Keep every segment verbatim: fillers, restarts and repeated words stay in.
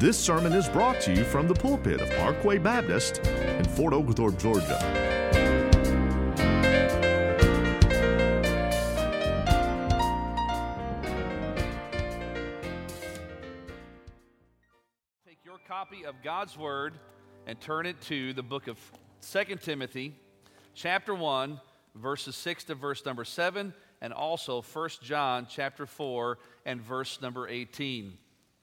This sermon is brought to you from the pulpit of Parkway Baptist in Fort Oglethorpe, Georgia. Take your copy of God's Word and turn it to the book of Second Timothy, chapter one, verses six to verse number seven, and also First John chapter four and verse number eighteen.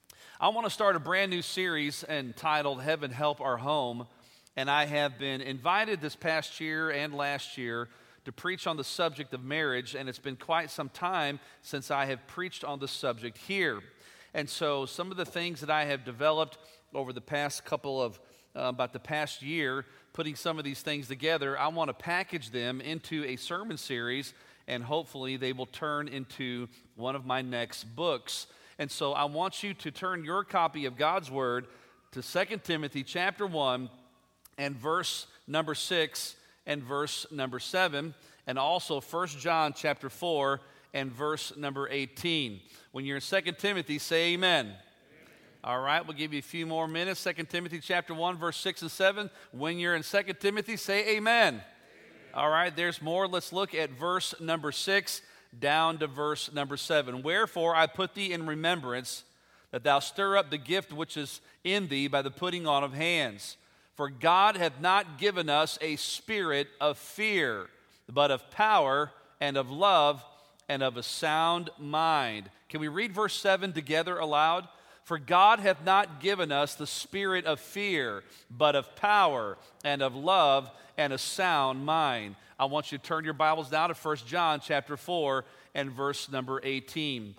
I want to start a brand new series entitled Heaven Help Our Home, and I have been invited this past year and last year to preach on the subject of marriage, and it's been quite some time since I have preached on the subject here. And so some of the things that I have developed over the past couple of, uh, about the past year, putting some of these things together, I want to package them into a sermon series, and hopefully they will turn into one of my next books. And so I want you to turn your copy of God's Word to Second Timothy chapter one and verse number six and verse number seven, and also First John chapter four and verse number eighteen. When you're in Second Timothy, say amen. Amen. All right, we'll give you a few more minutes. Second Timothy chapter one, verse six and seven. When you're in Second Timothy, say amen. Amen. All right, there's more. Let's look at verse number six down to verse number seven. Wherefore I put thee in remembrance that thou stir up the gift which is in thee by the putting on of hands. For God hath not given us a spirit of fear, but of power and of love and of a sound mind. Can we read verse seven together aloud? For God hath not given us the spirit of fear, but of power and of love and a sound mind. I want you to turn your Bibles now to First John chapter four and verse number eighteen.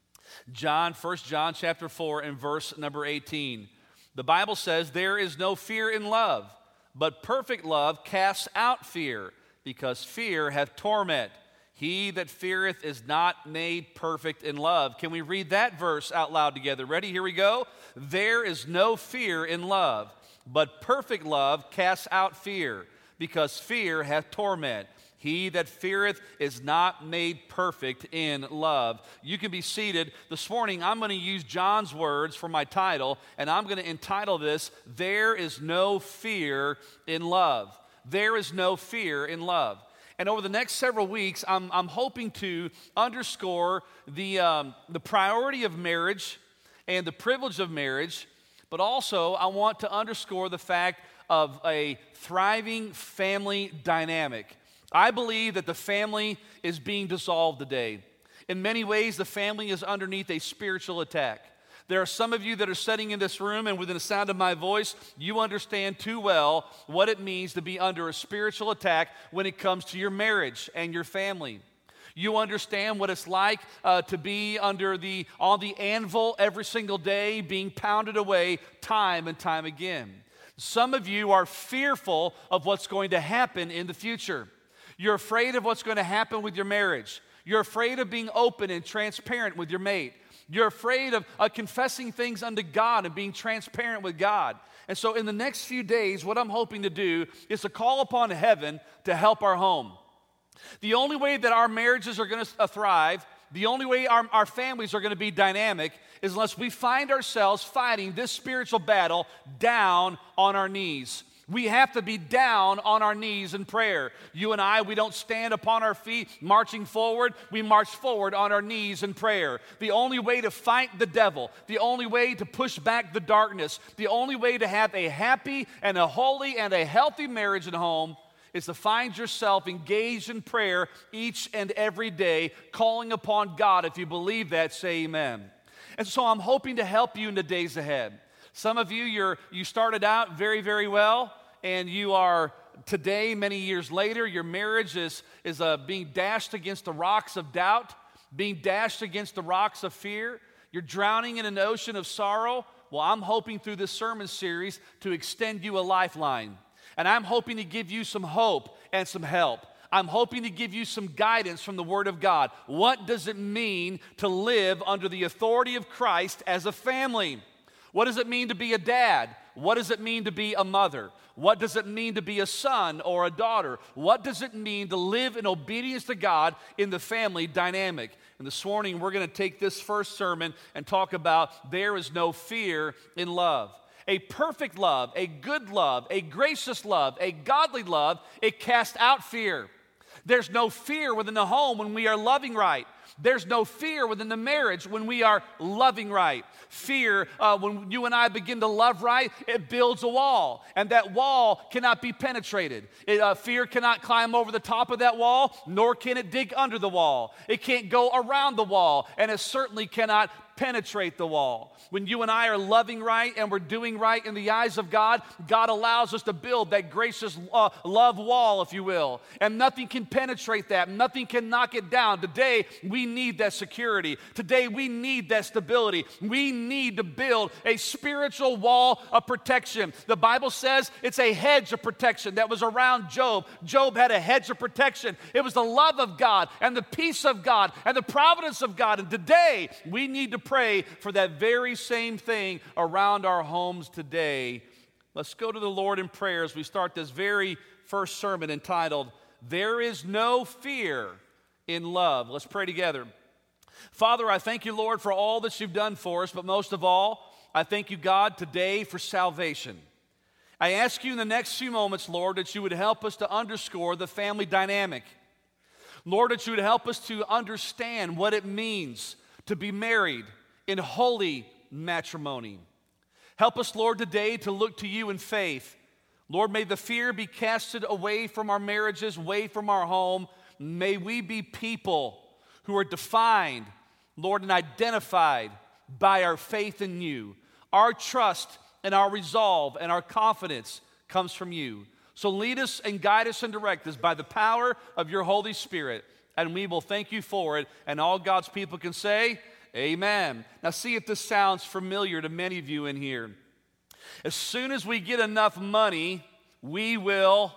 John, First John chapter four and verse number eighteen. The Bible says, there is no fear in love, but perfect love casts out fear, because fear hath torment. He that feareth is not made perfect in love. Can we read that verse out loud together? Ready? Here we go. There is no fear in love, but perfect love casts out fear, because fear hath torment. He that feareth is not made perfect in love. You can be seated. This morning, I'm going to use John's words for my title, and I'm going to entitle this, There is No Fear in Love. There is no fear in love. And over the next several weeks, I'm, I'm hoping to underscore the, um, the priority of marriage and the privilege of marriage, but also I want to underscore the fact of a thriving family dynamic. I believe that the family is being dissolved today. In many ways, the family is underneath a spiritual attack. There are some of you that are sitting in this room, and within the sound of my voice, you understand too well what it means to be under a spiritual attack when it comes to your marriage and your family. You understand what it's like uh, to be under the on the anvil every single day, being pounded away time and time again. Some of you are fearful of what's going to happen in the future. You're afraid of what's going to happen with your marriage. You're afraid of being open and transparent with your mate. You're afraid of uh, confessing things unto God and being transparent with God. And so in the next few days, what I'm hoping to do is to call upon heaven to help our home. The only way that our marriages are going to uh, thrive, the only way our, our families are going to be dynamic is unless we find ourselves fighting this spiritual battle down on our knees. We have to be down on our knees in prayer. You and I, we don't stand upon our feet marching forward. We march forward on our knees in prayer. The only way to fight the devil, the only way to push back the darkness, the only way to have a happy and a holy and a healthy marriage at home is to find yourself engaged in prayer each and every day, calling upon God. If you believe that, say amen. And so I'm hoping to help you in the days ahead. Some of you, you're, you started out very, very well, and you are today, many years later, your marriage is, is uh, being dashed against the rocks of doubt, being dashed against the rocks of fear. You're drowning in an ocean of sorrow. Well, I'm hoping through this sermon series to extend you a lifeline, and I'm hoping to give you some hope and some help. I'm hoping to give you some guidance from the Word of God. What does it mean to live under the authority of Christ as a family? What does it mean to be a dad? What does it mean to be a mother? What does it mean to be a son or a daughter? What does it mean to live in obedience to God in the family dynamic? And this morning, we're going to take this first sermon and talk about there is no fear in love. A perfect love, a good love, a gracious love, a godly love, it casts out fear. There's no fear within the home when we are loving right. There's no fear within the marriage when we are loving right. Fear, uh, when you and I begin to love right, it builds a wall, and that wall cannot be penetrated. It, uh, fear cannot climb over the top of that wall, nor can it dig under the wall. It can't go around the wall, and it certainly cannot penetrate the wall. When you and I are loving right and we're doing right in the eyes of God, God allows us to build that gracious uh, love wall, if you will. And nothing can penetrate that. Nothing can knock it down. Today, we need that security. Today, we need that stability. We need to build a spiritual wall of protection. The Bible says it's a hedge of protection that was around Job. Job had a hedge of protection. It was the love of God and the peace of God and the providence of God. And today, we need to pray for that very same thing around our homes today. Let's go to the Lord in prayer as we start this very first sermon entitled, There is No Fear in Love. Let's pray together. Father, I thank you, Lord, for all that you've done for us, but most of all, I thank you, God, today for salvation. I ask you in the next few moments, Lord, that you would help us to underscore the family dynamic. Lord, that you would help us to understand what it means to be married in holy matrimony. Help us, Lord, today to look to you in faith. Lord, may the fear be casted away from our marriages, away from our home. May we be people who are defined, Lord, and identified by our faith in you. Our trust and our resolve and our confidence comes from you. So lead us and guide us and direct us by the power of your Holy Spirit, and we will thank you for it. And all God's people can say, amen. Now see if this sounds familiar to many of you in here. As soon as we get enough money, we will,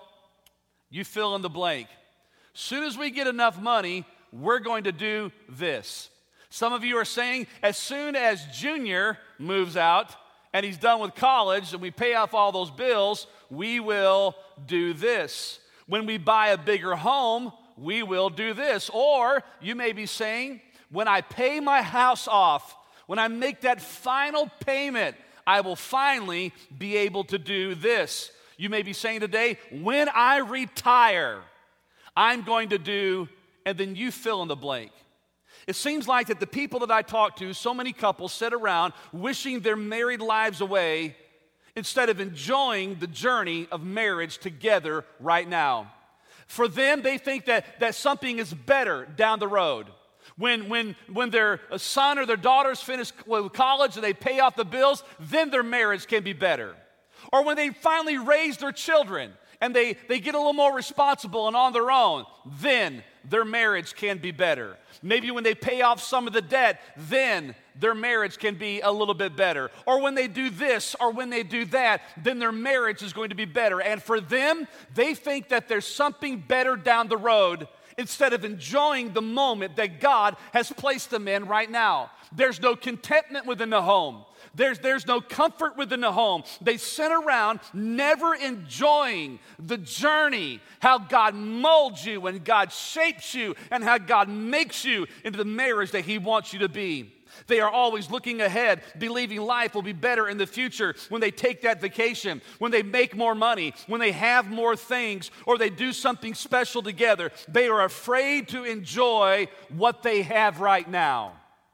you fill in the blank. As soon as we get enough money, we're going to do this. Some of you are saying, as soon as Junior moves out and he's done with college and we pay off all those bills, we will do this. When we buy a bigger home, we will do this. Or you may be saying, when I pay my house off, when I make that final payment, I will finally be able to do this. You may be saying today, when I retire, I'm going to do, and then you fill in the blank. It seems like that the people that I talk to, so many couples sit around wishing their married lives away instead of enjoying the journey of marriage together right now. For them, they think that, that something is better down the road. When, when, when their son or their daughters finish college and they pay off the bills, then their marriage can be better. Or when they finally raise their children and they, they get a little more responsible and on their own, then their marriage can be better. Maybe when they pay off some of the debt, then their marriage can be a little bit better. Or when they do this or when they do that, then their marriage is going to be better. And for them, they think that there's something better down the road instead of enjoying the moment that God has placed them in right now. There's no contentment within the home. There's, there's no comfort within the home. They sit around never enjoying the journey, how God molds you and God shapes you and how God makes you into the marriage that He wants you to be. They are always looking ahead, believing life will be better in the future when they take that vacation, when they make more money, when they have more things, or they do something special together. They are afraid to enjoy what they have right now.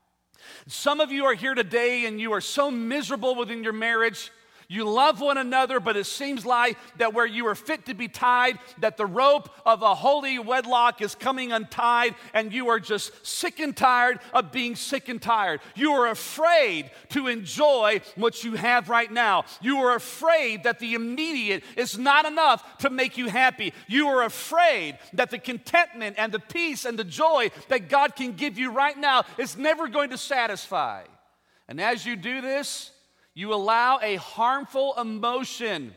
Some of you are here today and you are so miserable within your marriage. You love one another, but it seems like that where you are fit to be tied, that the rope of a holy wedlock is coming untied, and you are just sick and tired of being sick and tired. You are afraid to enjoy what you have right now. You are afraid that the immediate is not enough to make you happy. You are afraid that the contentment and the peace and the joy that God can give you right now is never going to satisfy. And as you do this, you allow a harmful emotion,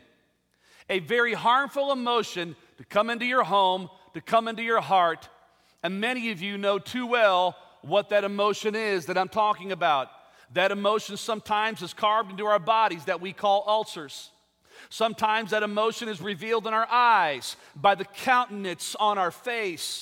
a very harmful emotion to come into your home, to come into your heart. And many of you know too well what that emotion is that I'm talking about. That emotion sometimes is carved into our bodies that we call ulcers. Sometimes that emotion is revealed in our eyes by the countenance on our face.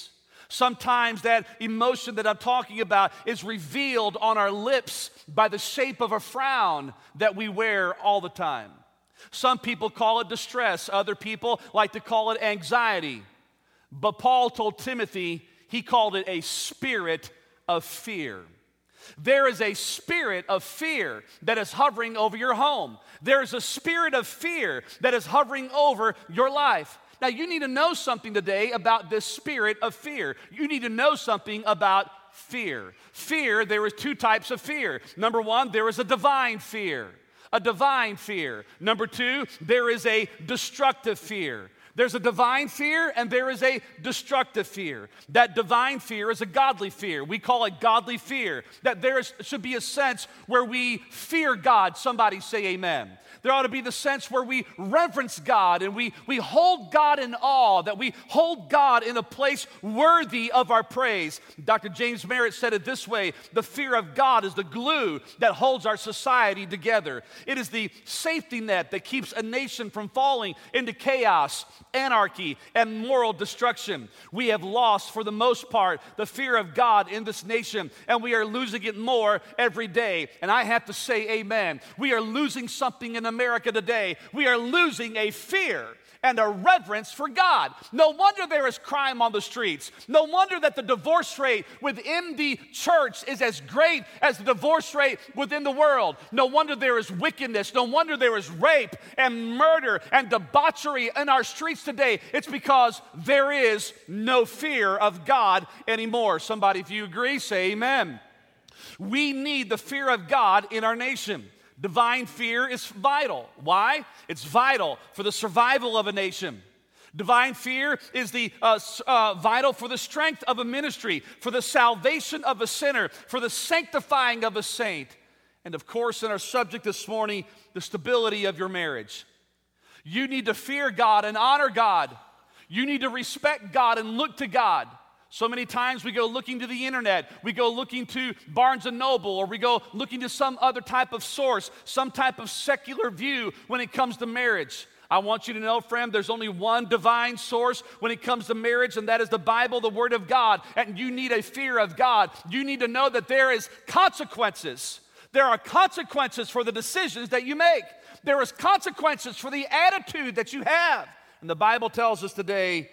Sometimes that emotion that I'm talking about is revealed on our lips by the shape of a frown that we wear all the time. Some people call it distress. Other people like to call it anxiety. But Paul told Timothy, he called it a spirit of fear. There is a spirit of fear that is hovering over your home. There is a spirit of fear that is hovering over your life. Now, you need to know something today about this spirit of fear. You need to know something about fear. Fear, there is two types of fear. Number one, there is a divine fear. A divine fear. Number two, there is a destructive fear. There's a divine fear and there is a destructive fear. That divine fear is a godly fear. We call it godly fear. That there is, should be a sense where we fear God. Somebody say amen. There ought to be the sense where we reverence God and we, we hold God in awe, that we hold God in a place worthy of our praise. Doctor James Merritt said it this way: the fear of God is the glue that holds our society together. It is the safety net that keeps a nation from falling into chaos, anarchy, and moral destruction. We have lost, for the most part, the fear of God in this nation, and we are losing it more every day. And I have to say amen. We are losing something in America today. We are losing a fear and a reverence for God. No wonder there is crime on the streets. No wonder that the divorce rate within the church is as great as the divorce rate within the world. No wonder there is wickedness. No wonder there is rape and murder and debauchery in our streets today. It's because there is no fear of God anymore. Somebody, if you agree, say amen. We need the fear of God in our nation. Divine fear is vital. Why? It's vital for the survival of a nation. Divine fear is the uh, uh, vital for the strength of a ministry, for the salvation of a sinner, for the sanctifying of a saint, and of course, in our subject this morning, the stability of your marriage. You need to fear God and honor God. You need to respect God and look to God. So many times we go looking to the internet, we go looking to Barnes and Noble, or we go looking to some other type of source, some type of secular view when it comes to marriage. I want you to know, friend, there's only one divine source when it comes to marriage, and that is the Bible, the Word of God. And you need a fear of God. You need to know that there is consequences. There are consequences for the decisions that you make. There is consequences for the attitude that you have. And the Bible tells us today,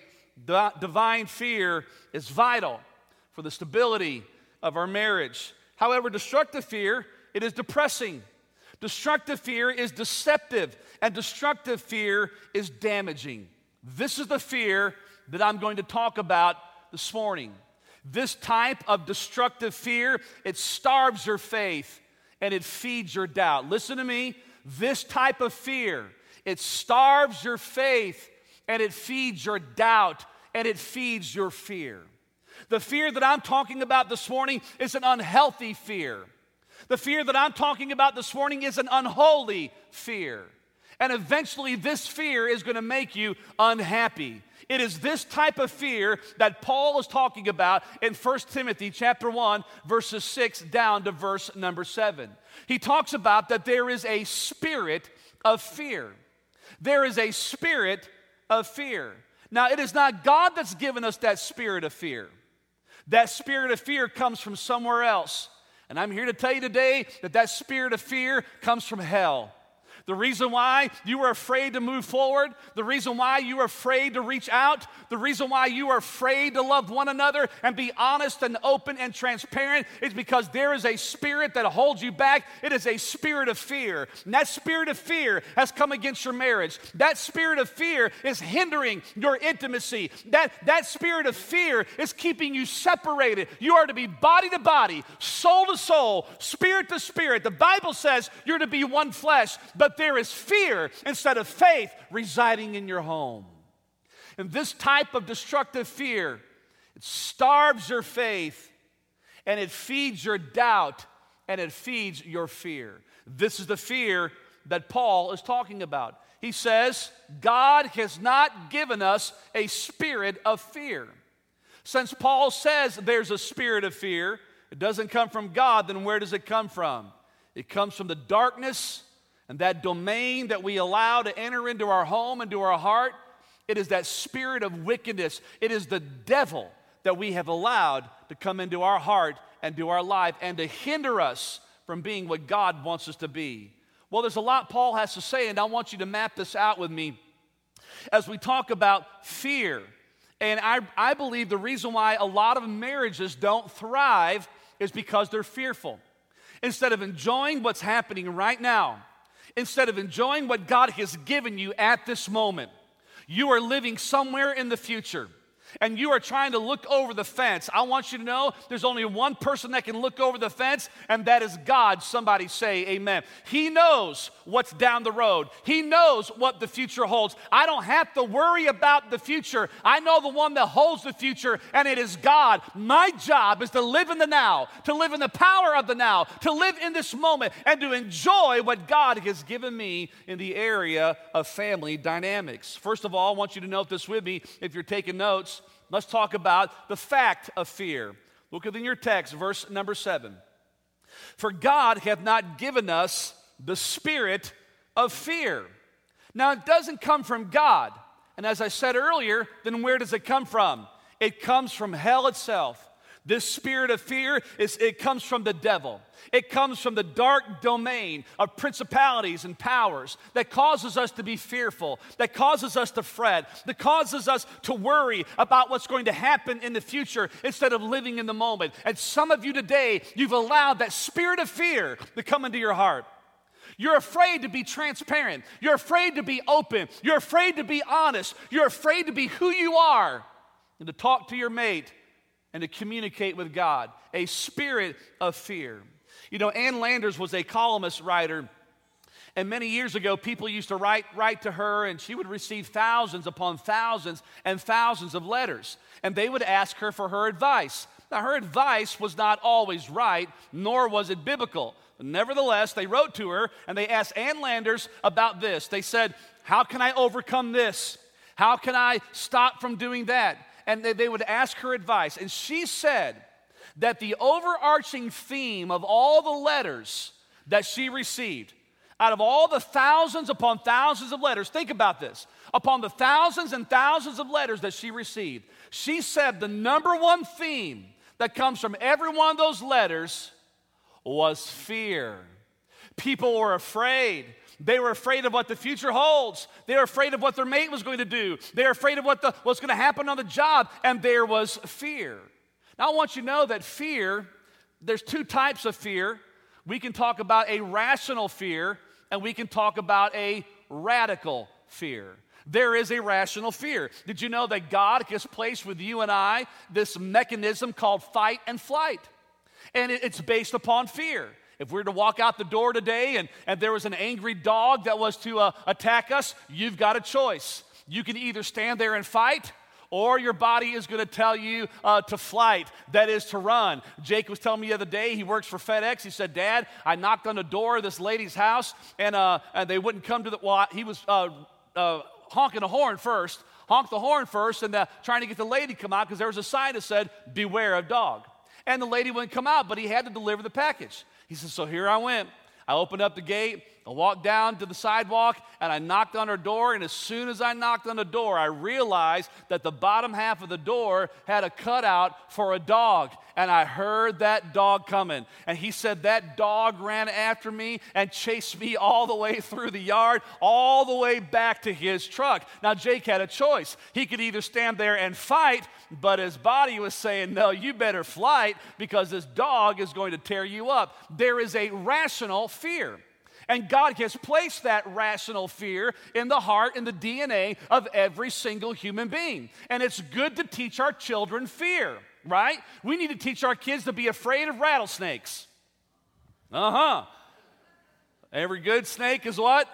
divine fear is vital for the stability of our marriage. However, destructive fear, it is depressing. Destructive fear is deceptive, and destructive fear is damaging. This is the fear that I'm going to talk about this morning. This type of destructive fear, it starves your faith and it feeds your doubt. Listen to me. This type of fear, it starves your faith and it feeds your doubt, and it feeds your fear. The fear that I'm talking about this morning is an unhealthy fear. The fear that I'm talking about this morning is an unholy fear. And eventually this fear is going to make you unhappy. It is this type of fear that Paul is talking about in First Timothy chapter one, verses six down to verse number seven. He talks about that there is a spirit of fear. There is a spirit of fear. Now, it is not God that's given us that spirit of fear. That spirit of fear comes from somewhere else. And I'm here to tell you today that that spirit of fear comes from hell. The reason why you are afraid to move forward, the reason why you are afraid to reach out, the reason why you are afraid to love one another and be honest and open and transparent is because there is a spirit that holds you back. It is a spirit of fear. And that spirit of fear has come against your marriage. That spirit of fear is hindering your intimacy. That, that spirit of fear is keeping you separated. You are to be body to body, soul to soul, spirit to spirit. The Bible says you're to be one flesh, but there is fear instead of faith residing in your home. And this type of destructive fear, it starves your faith and it feeds your doubt and it feeds your fear. This is the fear that Paul is talking about. He says, God has not given us a spirit of fear. Since Paul says there's a spirit of fear, it doesn't come from God, then where does it come from? It comes from the darkness and that domain that we allow to enter into our home, into our heart. It is that spirit of wickedness. It is the devil that we have allowed to come into our heart and to our life and to hinder us from being what God wants us to be? Well, there's a lot Paul has to say, and I want you to map this out with me as we talk about fear. And I, I believe the reason why a lot of marriages don't thrive is because they're fearful. Instead of enjoying what's happening right now, instead of enjoying what God has given you at this moment, you are living somewhere in the future. And you are trying to look over the fence. I want you to know there's only one person that can look over the fence, and that is God. Somebody say amen. He knows what's down the road. He knows what the future holds. I don't have to worry about the future. I know the one that holds the future, and it is God. My job is to live in the now, to live in the power of the now, to live in this moment, and to enjoy what God has given me in the area of family dynamics. First of all, I want you to note this with me if you're taking notes. Let's talk about the fact of fear. Look in your text, verse number seven. For God hath not given us the spirit of fear. Now, it doesn't come from God. And as I said earlier, then where does it come from? It comes from hell itself. This spirit of fear, is it comes from the devil. It comes from the dark domain of principalities and powers that causes us to be fearful, that causes us to fret, that causes us to worry about what's going to happen in the future instead of living in the moment. And some of you today, you've allowed that spirit of fear to come into your heart. You're afraid to be transparent. You're afraid to be open. You're afraid to be honest. You're afraid to be who you are and to talk to your mate and to communicate with God. A spirit of fear. You know, Ann Landers was a columnist writer, and many years ago, people used to write, write to her, and she would receive thousands upon thousands and thousands of letters, and they would ask her for her advice. Now, her advice was not always right, nor was it biblical. Nevertheless, they wrote to her, and they asked Ann Landers about this. They said, how can I overcome this? How can I stop from doing that? And they, they would ask her advice, and she said that the overarching theme of all the letters that she received, out of all the thousands upon thousands of letters, think about this, upon the thousands and thousands of letters that she received, she said the number one theme that comes from every one of those letters was fear. People were afraid. They were afraid of what the future holds. They were afraid of what their mate was going to do. They were afraid of what the, what's going to happen on the job, and there was fear. Now, I want you to know that fear, there's two types of fear. We can talk about a rational fear, and we can talk about a radical fear. There is a rational fear. Did you know that God has placed with you and I this mechanism called fight and flight? And it, it's based upon fear. If we were to walk out the door today and, and there was an angry dog that was to uh, attack us, you've got a choice. You can either stand there and fight, or your body is going to tell you uh, to flight, that is to run. Jake was telling me the other day, he works for FedEx. He said, Dad, I knocked on the door of this lady's house, and, uh, and they wouldn't come to the, well, he was uh, uh, honking the horn first, honked the horn first, and uh, trying to get the lady to come out because there was a sign that said, beware of dog. And the lady wouldn't come out, but he had to deliver the package. He said, so here I went. I opened up the gate, I walked down to the sidewalk, and I knocked on her door, and as soon as I knocked on the door, I realized that the bottom half of the door had a cutout for a dog, and I heard that dog coming. And he said that dog ran after me and chased me all the way through the yard, all the way back to his truck. Now, Jake had a choice. He could either stand there and fight, but his body was saying, no, you better flight because this dog is going to tear you up. There is a rational fear. And God has placed that rational fear in the heart and the D N A of every single human being. And it's good to teach our children fear, right? We need to teach our kids to be afraid of rattlesnakes. Uh-huh. Every good snake is what?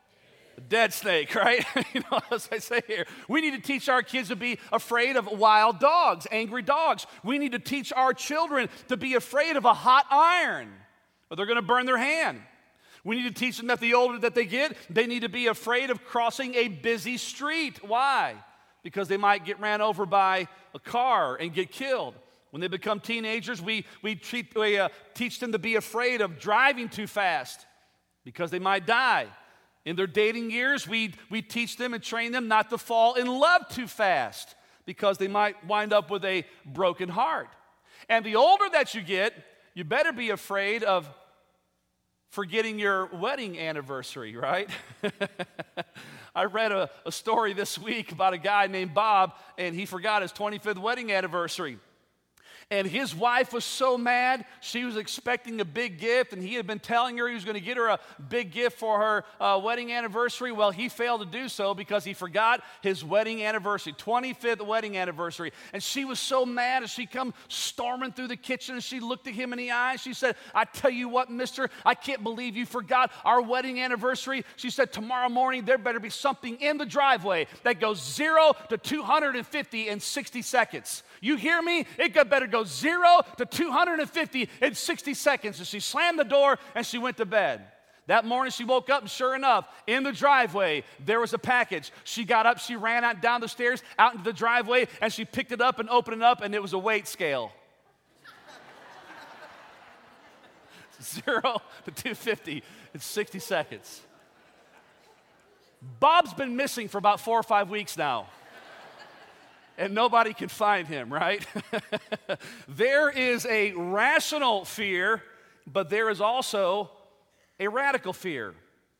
A dead snake, right? You know, as I say here, we need to teach our kids to be afraid of wild dogs, angry dogs. We need to teach our children to be afraid of a hot iron, or they're going to burn their hand. We need to teach them that the older that they get, they need to be afraid of crossing a busy street. Why? Because they might get ran over by a car and get killed. When they become teenagers, we, we, treat, we uh, teach them to be afraid of driving too fast because they might die. In their dating years, we, we teach them and train them not to fall in love too fast because they might wind up with a broken heart. And the older that you get, you better be afraid of forgetting your wedding anniversary, right? I read a, a story this week about a guy named Bob, and he forgot his twenty-fifth wedding anniversary. And his wife was so mad. She was expecting a big gift, and he had been telling her he was going to get her a big gift for her uh, wedding anniversary. Well, he failed to do so because he forgot his wedding anniversary, twenty-fifth wedding anniversary. And she was so mad as she come storming through the kitchen, and she looked at him in the eye. She said, I tell you what, mister, I can't believe you forgot our wedding anniversary. She said, tomorrow morning there better be something in the driveway that goes zero to two hundred fifty in sixty seconds. You hear me? It better go zero to two hundred fifty in sixty seconds. And she slammed the door and she went to bed. That morning she woke up, and sure enough, in the driveway, there was a package. She got up, she ran out down the stairs, out into the driveway, and she picked it up and opened it up, and it was a weight scale. Zero to two hundred fifty in sixty seconds. Bob's been missing for about four or five weeks now. And nobody can find him, right? There is a rational fear, but there is also a radical fear.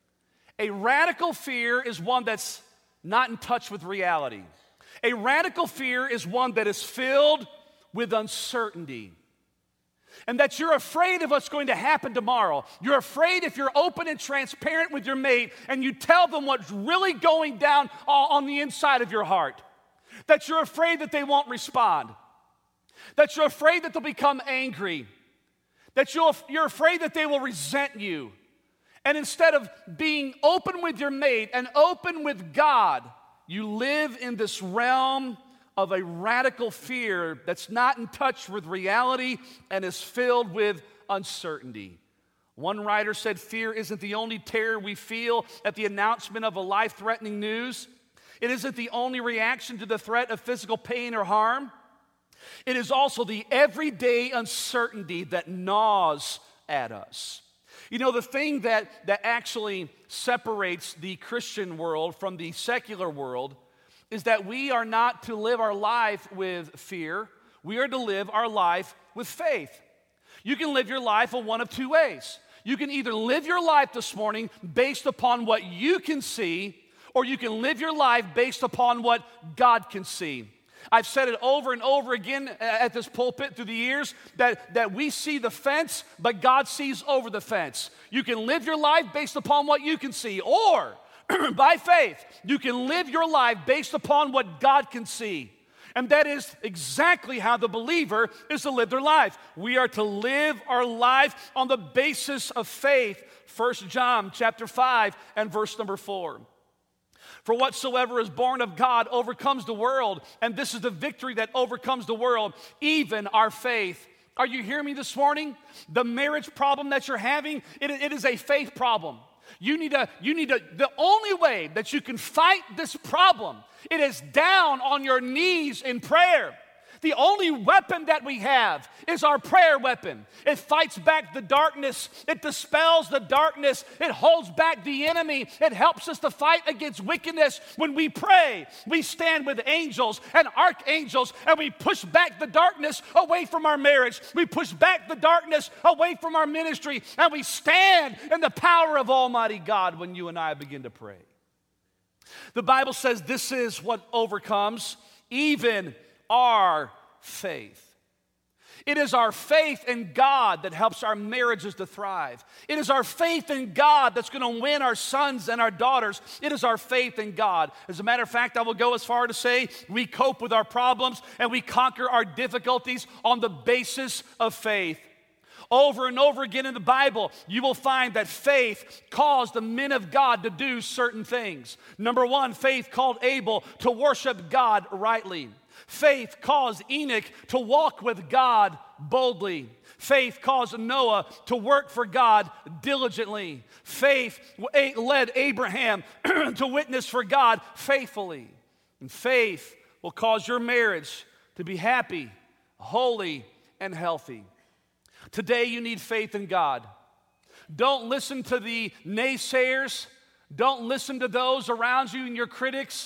A radical fear is one that's not in touch with reality. A radical fear is one that is filled with uncertainty. And that you're afraid of what's going to happen tomorrow. You're afraid if you're open and transparent with your mate and you tell them what's really going down on the inside of your heart. That you're afraid that they won't respond. That you're afraid that they'll become angry. That you're, you're afraid that they will resent you. And instead of being open with your mate and open with God, you live in this realm of a radical fear that's not in touch with reality and is filled with uncertainty. One writer said, fear isn't the only terror we feel at the announcement of a life-threatening news. It isn't the only reaction to the threat of physical pain or harm. It is also the everyday uncertainty that gnaws at us. You know, the thing that, that actually separates the Christian world from the secular world is that we are not to live our life with fear. We are to live our life with faith. You can live your life in one of two ways. You can either live your life this morning based upon what you can see, or you can live your life based upon what God can see. I've said it over and over again at this pulpit through the years that, that we see the fence, but God sees over the fence. You can live your life based upon what you can see, or by faith, you can live your life based upon what God can see. And that is exactly how the believer is to live their life. We are to live our life on the basis of faith. First John chapter five and verse number four. For whatsoever is born of God overcomes the world, and this is the victory that overcomes the world, even our faith. Are you hearing me this morning? The marriage problem that you're having, it, it is a faith problem. You need to, you need to, the only way that you can fight this problem, it is down on your knees in prayer. The only weapon that we have is our prayer weapon. It fights back the darkness. It dispels the darkness. It holds back the enemy. It helps us to fight against wickedness. When we pray, we stand with angels and archangels, and we push back the darkness away from our marriage. We push back the darkness away from our ministry, and we stand in the power of Almighty God when you and I begin to pray. The Bible says this is what overcomes even our faith. It is our faith in God that helps our marriages to thrive. It is our faith in God that's going to win our sons and our daughters. It is our faith in God. As a matter of fact, I will go as far to say we cope with our problems and we conquer our difficulties on the basis of faith. Over and over again in the Bible, you will find that faith caused the men of God to do certain things. Number one, faith called Abel to worship God rightly. Faith caused Enoch to walk with God boldly. Faith caused Noah to work for God diligently. Faith led Abraham to witness for God faithfully. And faith will cause your marriage to be happy, holy, and healthy. Today you need faith in God. Don't listen to the naysayers. Don't listen to those around you and your critics.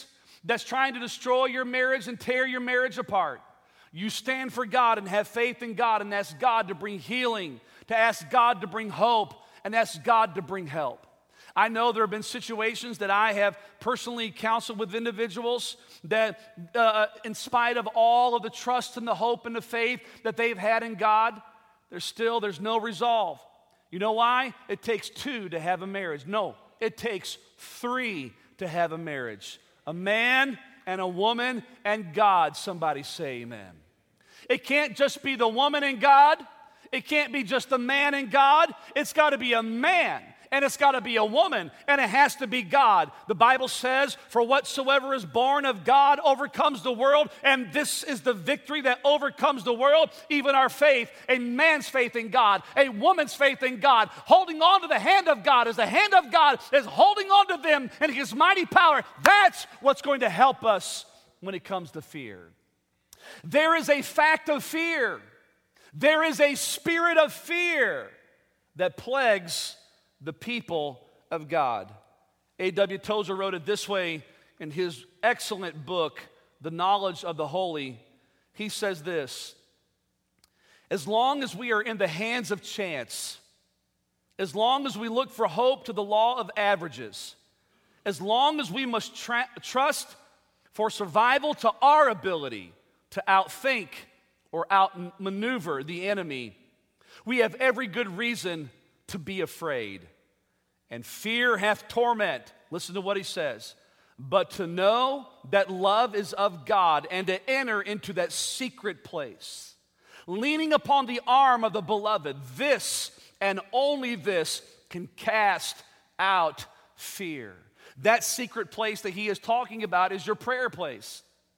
that's trying to destroy your marriage and tear your marriage apart. You stand for God and have faith in God and ask God to bring healing, to ask God to bring hope, and ask God to bring help. I know there have been situations that I have personally counseled with individuals that uh, in spite of all of the trust and the hope and the faith that they've had in God, there's still, there's no resolve. You know why? It takes two to have a marriage. No, it takes three to have a marriage. A man and a woman and God. Somebody say amen. It can't just be the woman and God. It can't be just the man and God. It's got to be a man, and it's got to be a woman, and it has to be God. The Bible says, for whatsoever is born of God overcomes the world, and this is the victory that overcomes the world, even our faith, a man's faith in God, a woman's faith in God, holding on to the hand of God, as the hand of God is holding on to them in His mighty power. That's what's going to help us when it comes to fear. There is a fact of fear. There is a spirit of fear that plagues the people of God. A W Tozer wrote it this way in his excellent book, The Knowledge of the Holy. He says this: as long as we are in the hands of chance, as long as we look for hope to the law of averages, as long as we must tra- trust for survival to our ability to outthink or outmaneuver the enemy, we have every good reason to be afraid. And fear hath torment. Listen to what he says. But to know that love is of God and to enter into that secret place, leaning upon the arm of the beloved, this and only this can cast out fear. That secret place that he is talking about is your prayer place.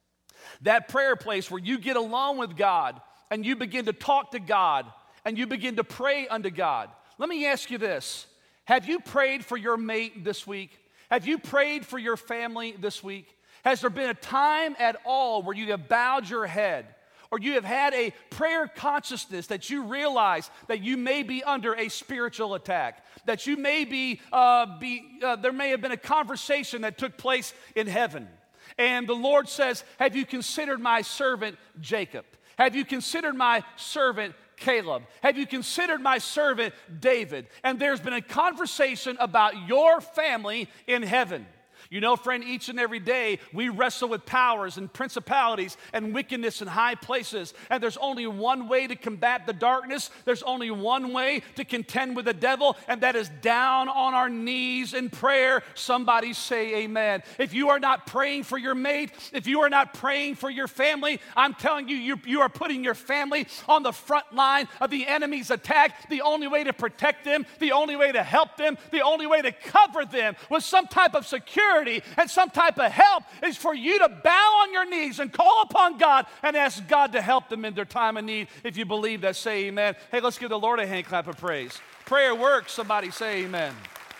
That prayer place where you get alone with God and you begin to talk to God and you begin to pray unto God. Let me ask you this. Have you prayed for your mate this week? Have you prayed for your family this week? Has there been a time at all where you have bowed your head, or you have had a prayer consciousness that you realize that you may be under a spiritual attack, that you may be, uh, be uh, there may have been a conversation that took place in heaven? And the Lord says, have you considered my servant Jacob? Have you considered my servant Caleb? Have you considered my servant David? And there's been a conversation about your family in heaven. You know, friend, each and every day we wrestle with powers and principalities and wickedness in high places. And there's only one way to combat the darkness. There's only one way to contend with the devil, and that is down on our knees in prayer. Somebody say amen. If you are not praying for your mate, if you are not praying for your family, I'm telling you, you, you are putting your family on the front line of the enemy's attack. The only way to protect them, the only way to help them, the only way to cover them with some type of security and some type of help is for you to bow on your knees and call upon God and ask God to help them in their time of need. If you believe that, say amen. Hey, let's give the Lord a hand clap of praise. Prayer works. Somebody say amen.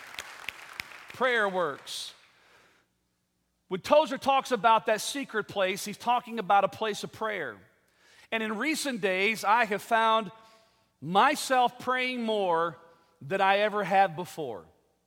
Prayer works. When Tozer talks about that secret place, he's talking about a place of prayer. And in recent days, I have found myself praying more than I ever have before.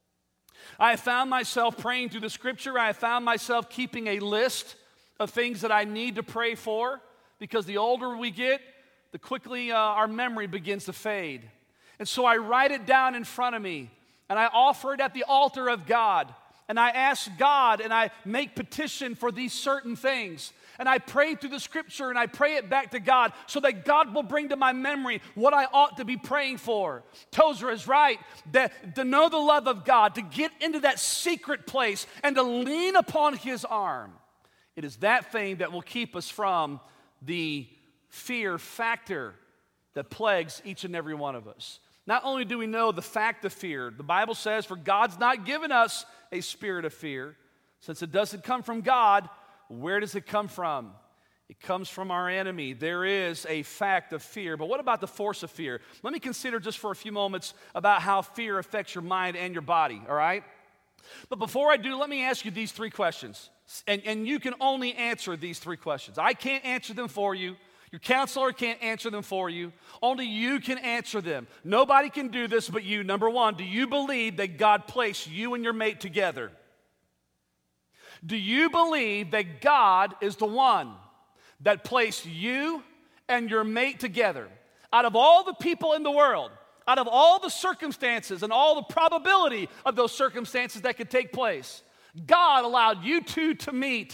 I have found myself praying through the scripture. I have found myself keeping a list of things that I need to pray for, because the older we get, the quickly uh, our memory begins to fade. And so I write it down in front of me, and I offer it at the altar of God, and I ask God, and I make petition for these certain things. And I pray through the scripture, and I pray it back to God so that God will bring to my memory what I ought to be praying for. Tozer is right, that to know the love of God, to get into that secret place and to lean upon His arm, it is that thing that will keep us from the fear factor that plagues each and every one of us. Not only do we know the fact of fear, the Bible says, for God's not given us a spirit of fear. Since it doesn't come from God, where does it come from? It comes from our enemy. There is a fact of fear. But what about the force of fear? Let me consider just for a few moments about how fear affects your mind and your body, all right? But before I do, let me ask you these three questions. And, and you can only answer these three questions. I can't answer them for you. Your counselor can't answer them for you. Only you can answer them. Nobody can do this but you. Number one, do you believe that God placed you and your mate together? Do you believe that God is the one that placed you and your mate together? Out of all the people in the world, out of all the circumstances and all the probability of those circumstances that could take place, God allowed you two to meet.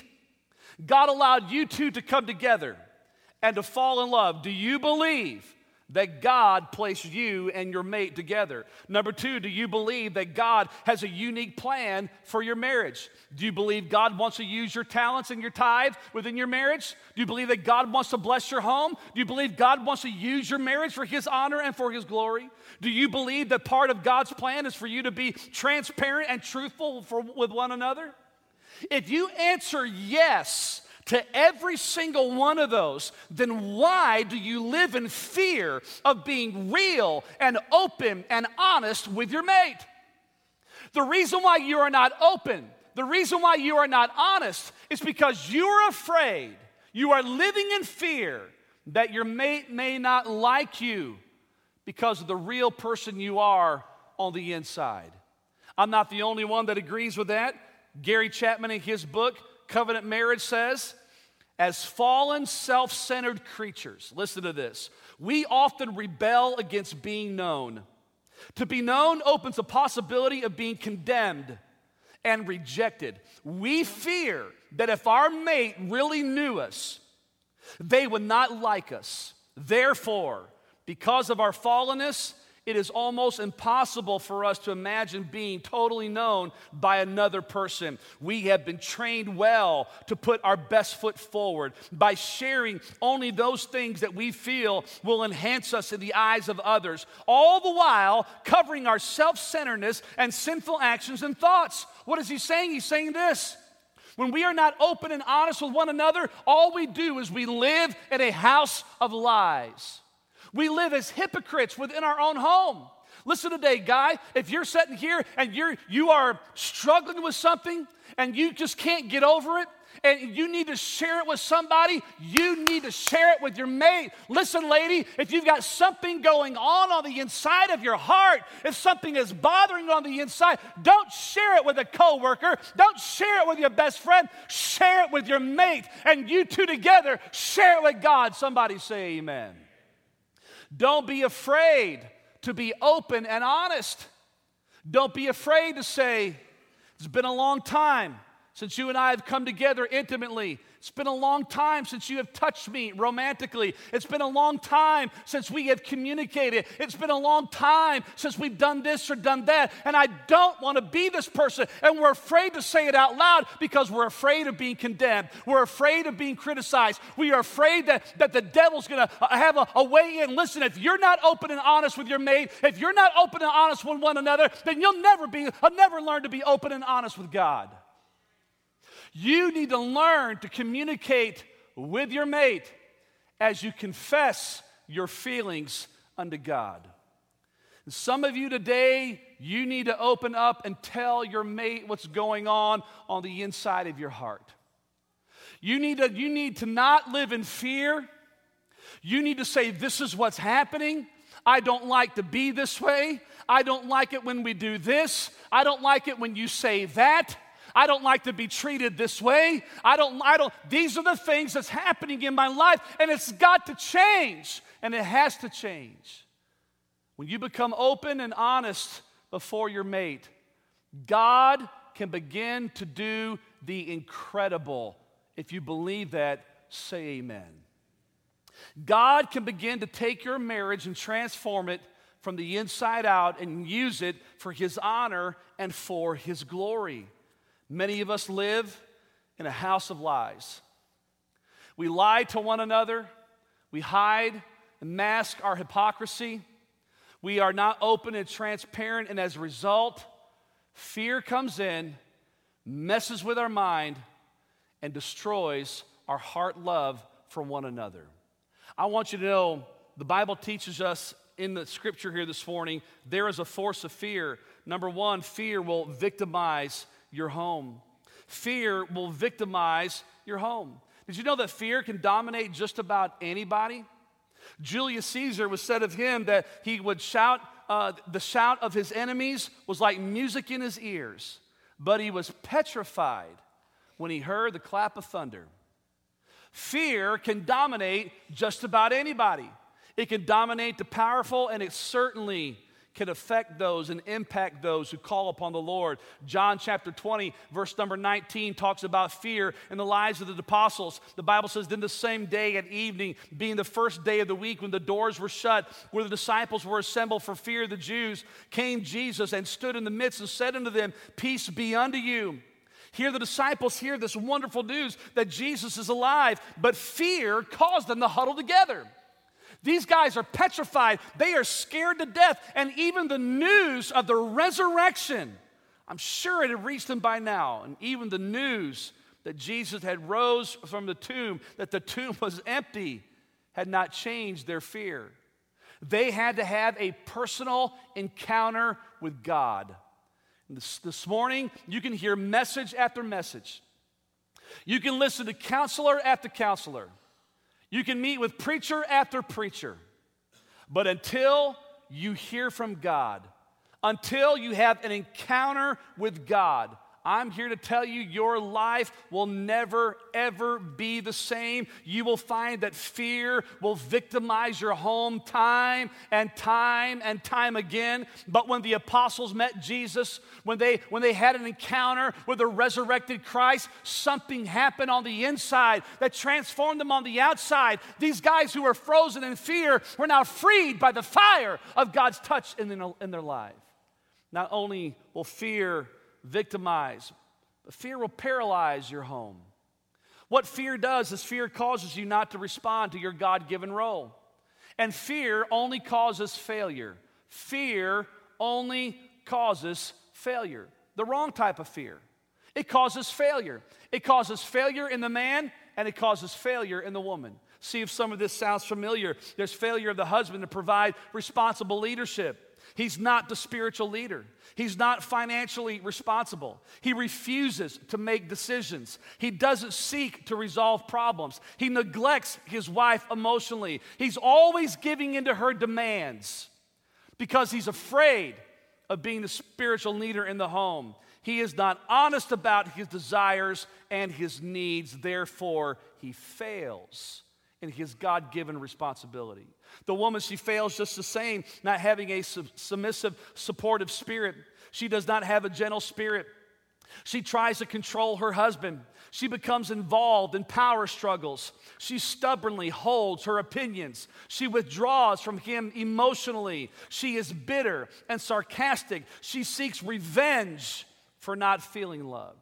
God allowed you two to come together and to fall in love. Do you believe that God placed you and your mate together? Number two, do you believe that God has a unique plan for your marriage? Do you believe God wants to use your talents and your tithe within your marriage? Do you believe that God wants to bless your home? Do you believe God wants to use your marriage for His honor and for His glory? Do you believe that part of God's plan is for you to be transparent and truthful for, with one another? If you answer yes to every single one of those, then why do you live in fear of being real and open and honest with your mate? The reason why you are not open, the reason why you are not honest is because you are afraid, you are living in fear that your mate may not like you because of the real person you are on the inside. I'm not the only one that agrees with that. Gary Chapman, in his book, Covenant Marriage, says, as fallen, self-centered creatures, listen to this, we often rebel against being known. To be known opens the possibility of being condemned and rejected. We fear that if our mate really knew us, they would not like us. Therefore, because of our fallenness, it is almost impossible for us to imagine being totally known by another person. We have been trained well to put our best foot forward by sharing only those things that we feel will enhance us in the eyes of others, all the while covering our self-centeredness and sinful actions and thoughts. What is he saying? He's saying this. When we are not open and honest with one another, all we do is we live in a house of lies. We live as hypocrites within our own home. Listen today, guy, if you're sitting here and you're, you are struggling with something and you just can't get over it and you need to share it with somebody, you need to share it with your mate. Listen, lady, if you've got something going on on the inside of your heart, if something is bothering you on the inside, don't share it with a coworker. Don't share it with your best friend. Share it with your mate, and you two together share it with God. Somebody say amen. Don't be afraid to be open and honest. Don't be afraid to say, it's been a long time since you and I have come together intimately. It's been a long time since you have touched me romantically. It's been a long time since we have communicated. It's been a long time since we've done this or done that. And I don't want to be this person. And we're afraid to say it out loud because we're afraid of being condemned. We're afraid of being criticized. We are afraid that, that the devil's going to have a, a way in. Listen, if you're not open and honest with your mate, if you're not open and honest with one another, then you'll never be, I'll never learn to be open and honest with God. You need to learn to communicate with your mate as you confess your feelings unto God. And some of you today, you need to open up and tell your mate what's going on on the inside of your heart. You need to, you need to not live in fear. You need to say, this is what's happening. I don't like to be this way. I don't like it when we do this. I don't like it when you say that. I don't like to be treated this way. I don't, I don't, these are the things that's happening in my life, and it's got to change, and it has to change. When you become open and honest before your mate, God can begin to do the incredible. If you believe that, say amen. God can begin to take your marriage and transform it from the inside out and use it for His honor and for His glory. Many of us live in a house of lies. We lie to one another. We hide and mask our hypocrisy. We are not open and transparent, and as a result, fear comes in, messes with our mind, and destroys our heart love for one another. I want you to know the Bible teaches us in the scripture here this morning, there is a force of fear. Number one, fear will victimize your home. Fear will victimize your home. Did you know that fear can dominate just about anybody? Julius Caesar was said of him that he would shout, uh, the shout of his enemies was like music in his ears, but he was petrified when he heard the clap of thunder. Fear can dominate just about anybody. It can dominate the powerful, and it certainly can affect those and impact those who call upon the Lord. John chapter twenty, verse number nineteen talks about fear in the lives of the apostles. The Bible says, then the same day at evening, being the first day of the week when the doors were shut, where the disciples were assembled for fear of the Jews, came Jesus and stood in the midst and said unto them, peace be unto you. Here the disciples hear this wonderful news that Jesus is alive, but fear caused them to huddle together. These guys are petrified. They are scared to death. And even the news of the resurrection, I'm sure it had reached them by now. And even the news that Jesus had rose from the tomb, that the tomb was empty, had not changed their fear. They had to have a personal encounter with God. This, this morning, you can hear message after message. You can listen to counselor after counselor. You can meet with preacher after preacher. But until you hear from God, until you have an encounter with God, I'm here to tell you your life will never, ever be the same. You will find that fear will victimize your home time and time and time again. But when the apostles met Jesus, when they, when they had an encounter with the resurrected Christ, something happened on the inside that transformed them on the outside. These guys who were frozen in fear were now freed by the fire of God's touch in their, in their life. Not only will fear victimize, but fear will paralyze your home. What fear does is fear causes you not to respond to your God-given role. And fear only causes failure. Fear only causes failure. The wrong type of fear. It causes failure. It causes failure in the man, and it causes failure in the woman. See if some of this sounds familiar. There's failure of the husband to provide responsible leadership. He's not the spiritual leader. He's not financially responsible. He refuses to make decisions. He doesn't seek to resolve problems. He neglects his wife emotionally. He's always giving into her demands because he's afraid of being the spiritual leader in the home. He is not honest about his desires and his needs. Therefore, he fails in his God-given responsibility. The woman, she fails just the same, not having a sub- submissive, supportive spirit. She does not have a gentle spirit. She tries to control her husband. She becomes involved in power struggles. She stubbornly holds her opinions. She withdraws from him emotionally. She is bitter and sarcastic. She seeks revenge for not feeling loved.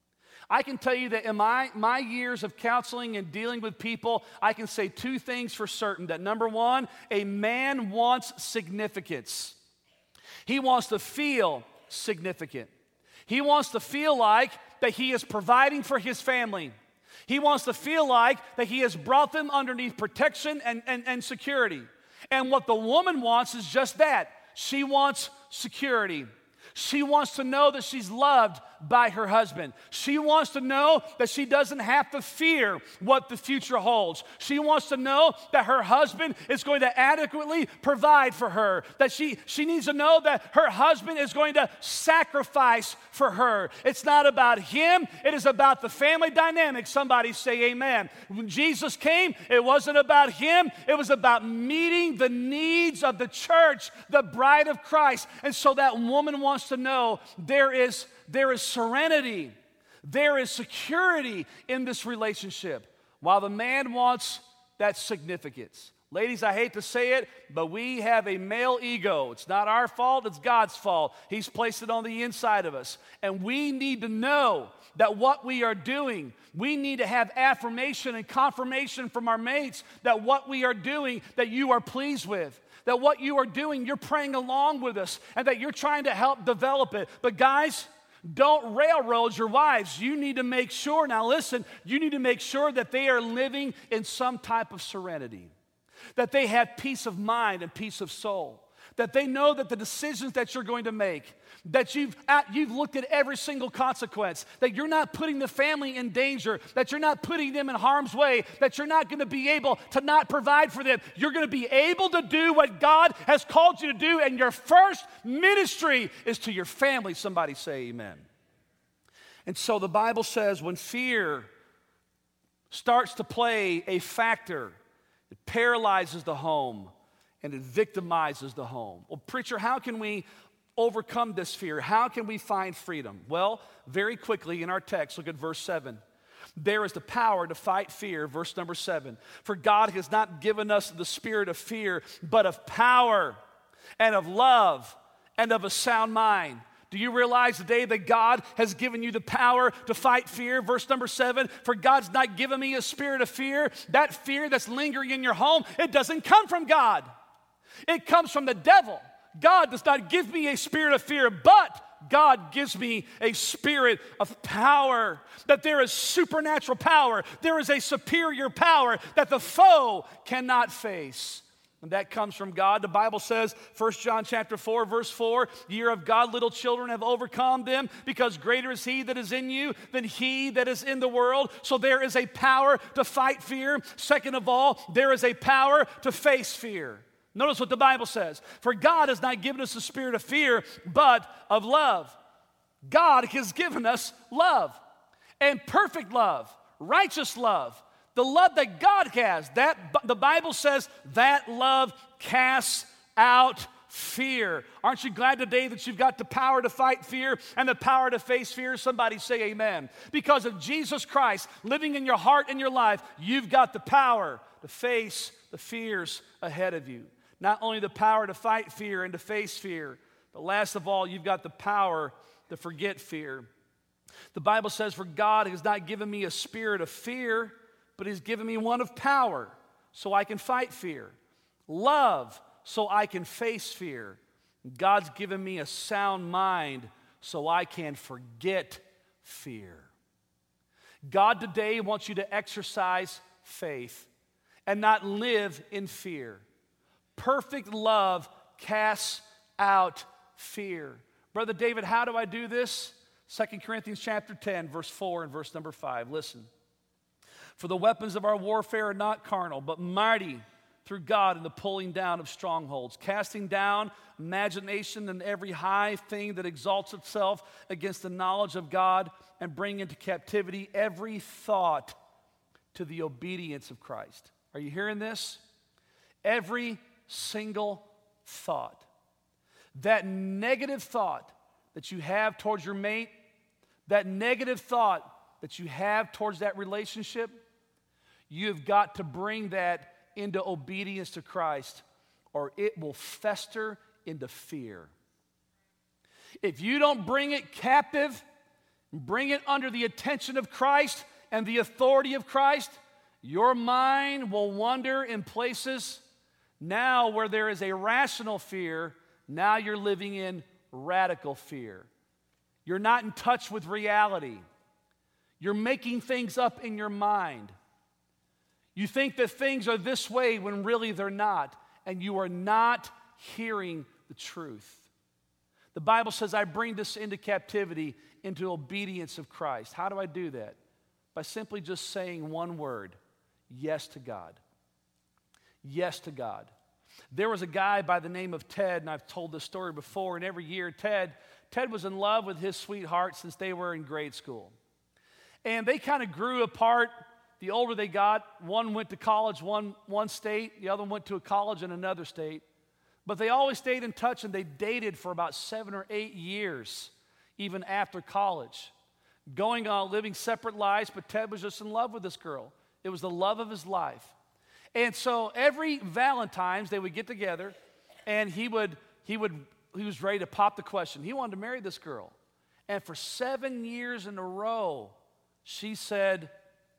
I can tell you that in my, my years of counseling and dealing with people, I can say two things for certain. That number one, a man wants significance. He wants to feel significant. He wants to feel like that he is providing for his family. He wants to feel like that he has brought them underneath protection and, and, and security. And what the woman wants is just that. She wants security. She wants to know that she's loved by her husband. She wants to know that she doesn't have to fear what the future holds. She wants to know that her husband is going to adequately provide for her. That she, she needs to know that her husband is going to sacrifice for her. It's not about him. It is about the family dynamic. Somebody say amen. When Jesus came, it wasn't about him. It was about meeting the needs of the church, the bride of Christ. And so that woman wants to know there is There is serenity, there is security in this relationship, while the man wants that significance. Ladies, I hate to say it, but we have a male ego. It's not our fault, it's God's fault. He's placed it on the inside of us. And we need to know that what we are doing, we need to have affirmation and confirmation from our mates that what we are doing, that you are pleased with. That what you are doing, you're praying along with us, and that you're trying to help develop it. But guys, don't railroad your wives. You need to make sure, now listen, you need to make sure that they are living in some type of serenity, that they have peace of mind and peace of soul, that they know that the decisions that you're going to make, that you've, you've looked at every single consequence, that you're not putting the family in danger, that you're not putting them in harm's way, that you're not going to be able to not provide for them. You're going to be able to do what God has called you to do, and your first ministry is to your family. Somebody say amen. And so the Bible says when fear starts to play a factor, it paralyzes the home and it victimizes the home. Well, preacher, how can we overcome this fear? How can we find freedom? Well, very quickly in our text, look at verse seven. There is the power to fight fear, verse number seven. For God has not given us the spirit of fear, but of power and of love and of a sound mind. Do you realize today that God has given you the power to fight fear? Verse number seven, for God's not given me a spirit of fear. That fear that's lingering in your home, it doesn't come from God. It comes from the devil. God does not give me a spirit of fear, but God gives me a spirit of power, that there is supernatural power. There is a superior power that the foe cannot face. And that comes from God. The Bible says, First John chapter four, verse four, ye are of God, little children, have overcome them, because greater is he that is in you than he that is in the world. So there is a power to fight fear. Second of all, there is a power to face fear. Notice what the Bible says. For God has not given us a spirit of fear, but of love. God has given us love, and perfect love, righteous love. The love that God has, that the Bible says that love casts out fear. Aren't you glad today that you've got the power to fight fear and the power to face fear? Somebody say amen. Because of Jesus Christ living in your heart and your life, you've got the power to face the fears ahead of you. Not only the power to fight fear and to face fear, but last of all, you've got the power to forget fear. The Bible says, for God has not given me a spirit of fear, but he's given me one of power, so I can fight fear. Love, so I can face fear. God's given me a sound mind, so I can forget fear. God today wants you to exercise faith and not live in fear. Perfect love casts out fear. Brother David, how do I do this? Second Corinthians chapter ten, verse four and verse number five. Listen. For the weapons of our warfare are not carnal, but mighty through God in the pulling down of strongholds, casting down imagination and every high thing that exalts itself against the knowledge of God, and bring into captivity every thought to the obedience of Christ. Are you hearing this? Every single thought. That negative thought that you have towards your mate, that negative thought that you have towards that relationship, you've got to bring that into obedience to Christ, or it will fester into fear. If you don't bring it captive, bring it under the attention of Christ and the authority of Christ, your mind will wander in places now where there is a rational fear. Now you're living in radical fear. You're not in touch with reality. You're making things up in your mind. You think that things are this way when really they're not, and you are not hearing the truth. The Bible says, I bring this into captivity, into obedience of Christ. How do I do that? By simply just saying one word, yes to God. Yes to God. There was a guy by the name of Ted, and I've told this story before, and every year Ted, Ted was in love with his sweetheart since they were in grade school. And they kind of grew apart. The older they got, one went to college, one, one state, the other went to a college in another state. But they always stayed in touch, and they dated for about seven or eight years, even after college. Going on, living separate lives, but Ted was just in love with this girl. It was the love of his life. And so every Valentine's, they would get together, and he would, he would, he was ready to pop the question. He wanted to marry this girl. And for seven years in a row, she said,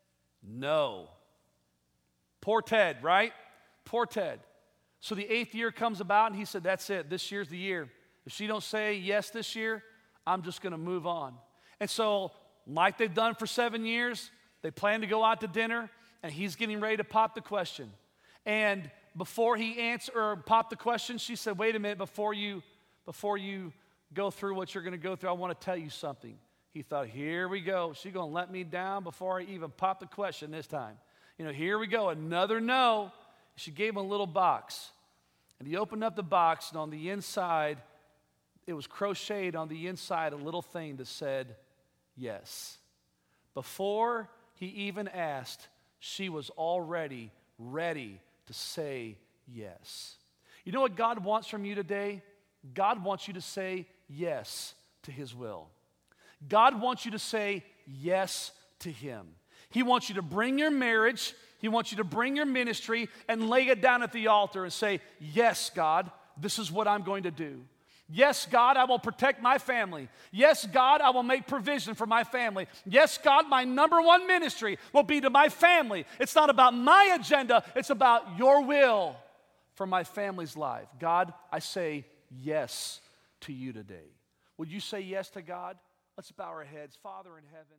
no. Poor Ted, right? Poor Ted. So the eighth year comes about, and he said, that's it. This year's the year. If she don't say yes this year, I'm just going to move on. And so, like they've done for seven years, they plan to go out to dinner, and he's getting ready to pop the question. And before he answered or popped the question, she said, wait a minute, before you, before you go through what you're going to go through, I want to tell you something. He thought, here we go. She's going to let me down before I even pop the question this time. You know, here we go, another no. She gave him a little box. And he opened up the box, and on the inside, it was crocheted on the inside, a little thing that said, yes. Before he even asked, she was already ready to say yes. You know what God wants from you today? God wants you to say yes to his will. God wants you to say yes to him. He wants you to bring your marriage, he wants you to bring your ministry and lay it down at the altar and say, yes, God, this is what I'm going to do. Yes, God, I will protect my family. Yes, God, I will make provision for my family. Yes, God, my number one ministry will be to my family. It's not about my agenda, it's about your will for my family's life. God, I say yes to you today. Would you say yes to God? Let's bow our heads. Father in heaven.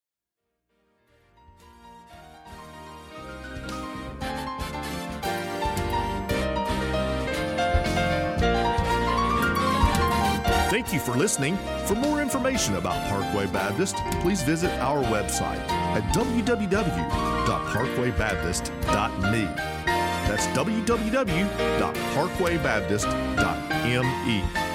Thank you for listening. For more information about Parkway Baptist, please visit our website at w w w dot parkway baptist dot m e. That's w w w dot parkway baptist dot m e.